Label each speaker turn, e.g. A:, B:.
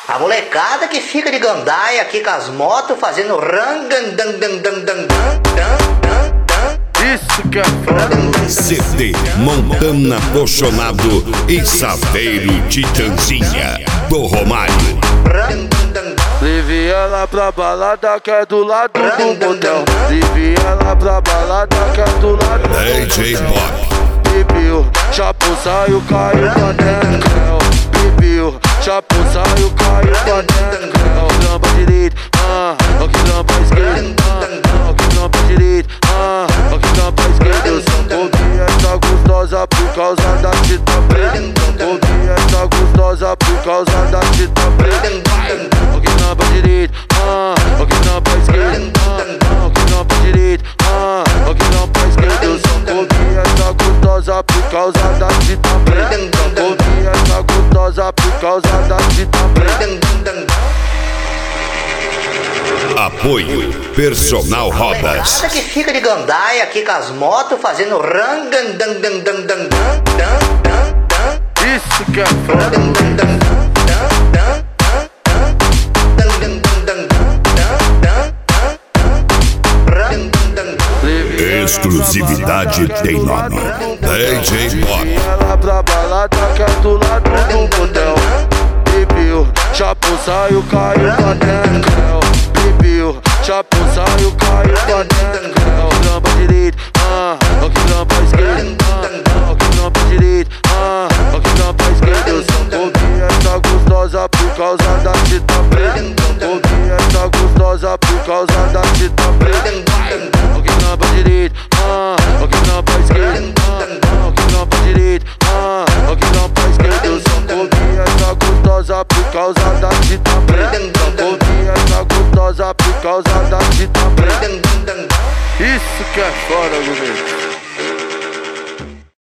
A: A molecada que fica de gandaia aqui com as motos fazendo
B: isso que é foda.
C: CD Montana Apaixonado e Saveiro Titãzinha do Romário.
B: Leve ela pra balada que é do lado do motel. Leve ela pra balada que é do lado do motel.
C: DJ Bob.
B: Bebiu, chapo saiu, caiu pra dentro. Bebiu, chapo saiu, caiu pra dentro. Trampa direito, aqui trampa esquerda. Aqui trampa direito, aqui trampa esquerda. Eu só comi essa gostosa por causa da fita preta. Comi essa gostosa por causa da fita preta. Aqui trampa direito, aqui trampa esquerda. Aqui trampa direito, aqui trampa esquerda. Eu só comi essa gostosa por causa da fita preta. Comi essa gostosa por causa da fita preta.
C: Apoio Personal Rodas.
A: Molecada que fica de gandaia aqui com as motos fazendo
B: isso que é foda.
C: Exclusividade tem nome. DJ Bob.
B: Ela pra balada que é do lado do motel. Bebiu, chapo saiu, caiu pra dentro. Bebiu, chapo saiu, caiu pra dentro. Trampa direito, aqui trampa esquerda. Aqui trampa direito, aqui trampa esquerda. Eu só comi essa gostosa por causa da fita preta. Comi essa gostosa por causa da fita preta. Aqui trampa direito, aqui trampa esquerda. Aqui trampa direito, aqui trampa esquerda. Eu só comi essa gostosa por causa da fita preta. Comi essa gostosa por causa da fita preta. Isso que é foda, bonito.